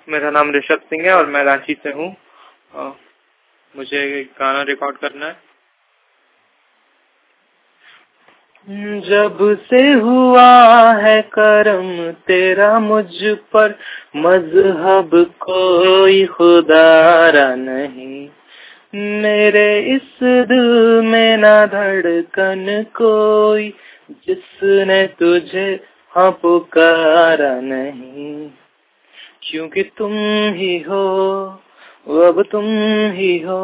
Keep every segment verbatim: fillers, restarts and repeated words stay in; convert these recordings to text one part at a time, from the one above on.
मेरा नाम ऋषभ सिंह है और मैं रांची से हूँ। मुझे गाना रिकॉर्ड करना है। जब से हुआ है करम तेरा मुझ पर, मजहब कोई खुदारा नहीं, मेरे इस दिल में ना धड़कन कोई, जिसने तुझे हाँ पुकारा नहीं। क्योंकि तुम ही हो, अब तुम ही हो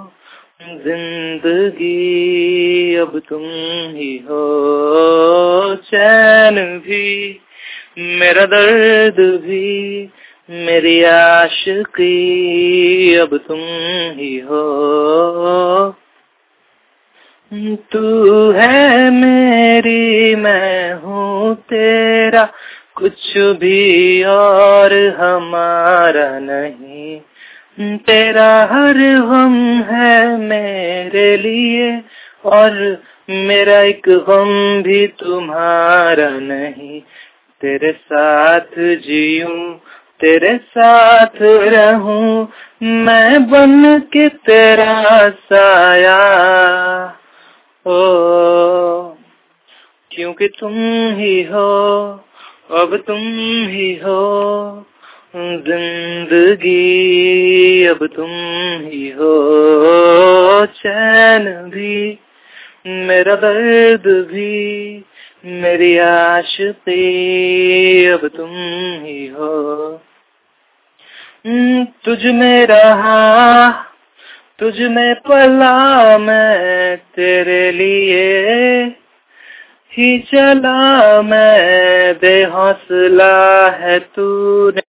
जिंदगी, अब तुम ही हो चैन भी, मेरा दर्द भी, मेरी आशिकी, अब तुम ही हो। तू है मेरी, मैं हूँ तेरा, कुछ भी और हमारा नहीं। तेरा हर गम है मेरे लिए, और मेरा एक गम भी तुम्हारा नहीं। तेरे साथ जीऊं, तेरे साथ रहूं, मैं बन के तेरा साया, ओ क्योंकि तुम ही हो, अब तुम ही हो जिंदगी, अब तुम ही हो चैन भी, मेरा दर्द भी, मेरी आशिकी, अब तुम ही हो। तुझ में रहा, तुझ में पला मैं, तेरे लिए ही चला मैं, बेहौसला है तूने